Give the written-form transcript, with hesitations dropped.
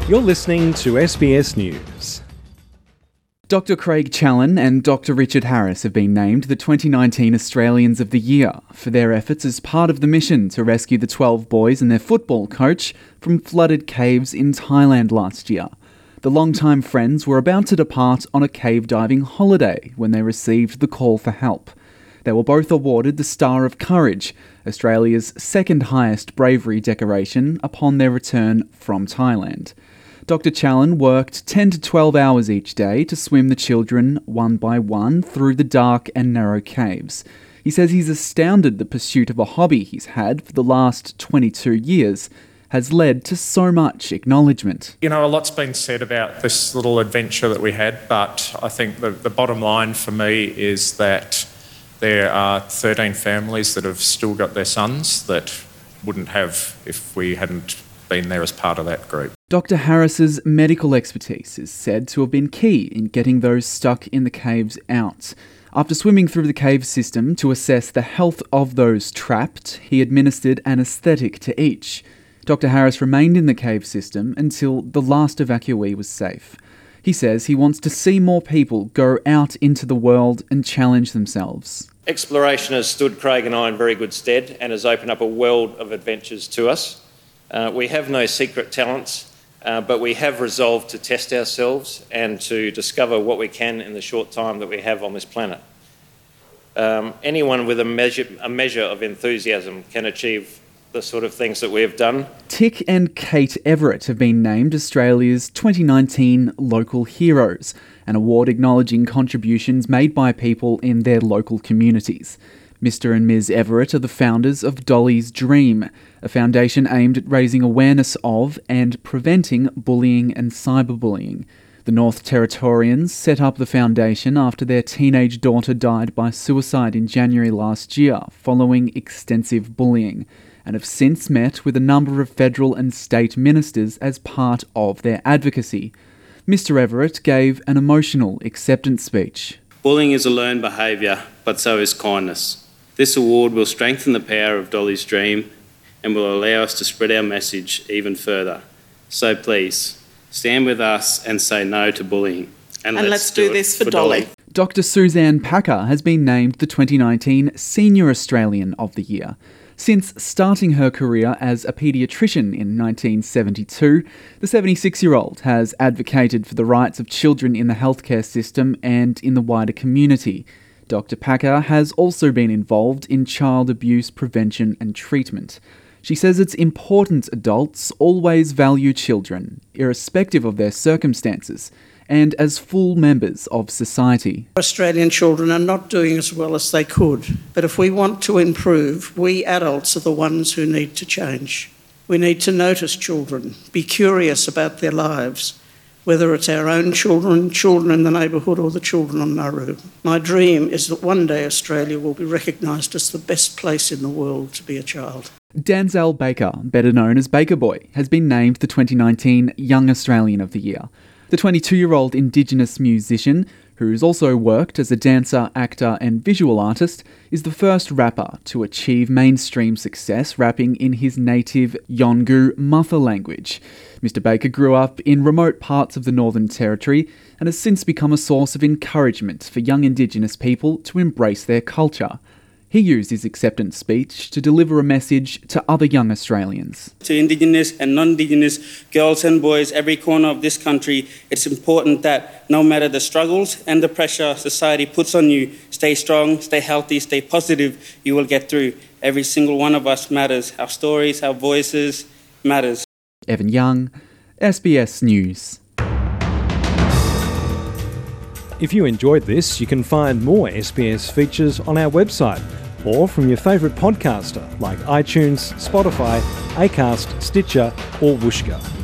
You're listening to SBS News. Dr Craig Challen and Dr Richard Harris have been named the 2019 Australians of the Year for their efforts as part of the mission to rescue the 12 boys and their football coach from flooded caves in Thailand last year. The longtime friends were about to depart on a cave diving holiday when they received the call for help. They were both awarded the Star of Courage, Australia's second highest bravery decoration, upon their return from Thailand. Dr Challen worked 10 to 12 hours each day to swim the children one by one through the dark and narrow caves. He says he's astounded the pursuit of a hobby he's had for the last 22 years has led to so much acknowledgement. You know, a lot's been said about this little adventure that we had, but I think the bottom line for me is that there are 13 families that have still got their sons that wouldn't have if we hadn't been there as part of that group. Dr Harris's medical expertise is said to have been key in getting those stuck in the caves out. After swimming through the cave system to assess the health of those trapped, he administered anaesthetic to each. Dr Harris remained in the cave system until the last evacuee was safe. He says he wants to see more people go out into the world and challenge themselves. Exploration has stood Craig and I in very good stead and has opened up a world of adventures to us. We have no secret talents, but we have resolved to test ourselves and to discover what we can in the short time that we have on this planet. Anyone with a measure of enthusiasm can achieve the sort of things that we have done. Tick and Kate Everett have been named Australia's 2019 Local Heroes, an award acknowledging contributions made by people in their local communities. Mr and Ms Everett are the founders of Dolly's Dream, a foundation aimed at raising awareness of and preventing bullying and cyberbullying. The North Territorians set up the foundation after their teenage daughter died by suicide in January last year, following extensive bullying, and have since met with a number of federal and state ministers as part of their advocacy. Mr Everett gave an emotional acceptance speech. Bullying is a learned behaviour, but so is kindness. This award will strengthen the power of Dolly's Dream and will allow us to spread our message even further. So please, stand with us and say no to bullying. And let's do this for Dolly. Dr Suzanne Packer has been named the 2019 Senior Australian of the Year. Since starting her career as a paediatrician in 1972, the 76-year-old has advocated for the rights of children in the healthcare system and in the wider community. Dr Packer has also been involved in child abuse prevention and treatment. She says it's important adults always value children, irrespective of their circumstances, and as full members of society. Australian children are not doing as well as they could, but if we want to improve, we adults are the ones who need to change. We need to notice children, be curious about their lives, whether it's our own children, children in the neighbourhood or the children on Nauru. My dream is that one day Australia will be recognised as the best place in the world to be a child. Danzel Baker, better known as Baker Boy, has been named the 2019 Young Australian of the Year. The 22-year-old Indigenous musician, who's also worked as a dancer, actor and visual artist, is the first rapper to achieve mainstream success rapping in his native Yolngu mother language. Mr Baker grew up in remote parts of the Northern Territory and has since become a source of encouragement for young Indigenous people to embrace their culture. He used his acceptance speech to deliver a message to other young Australians. To Indigenous and non-Indigenous girls and boys, every corner of this country, it's important that no matter the struggles and the pressure society puts on you, stay strong, stay healthy, stay positive, you will get through. Every single one of us matters. Our stories, our voices matters. Evan Young, SBS News. If you enjoyed this, you can find more SBS features on our website or from your favourite podcaster like iTunes, Spotify, Acast, Stitcher or Whooshkaa.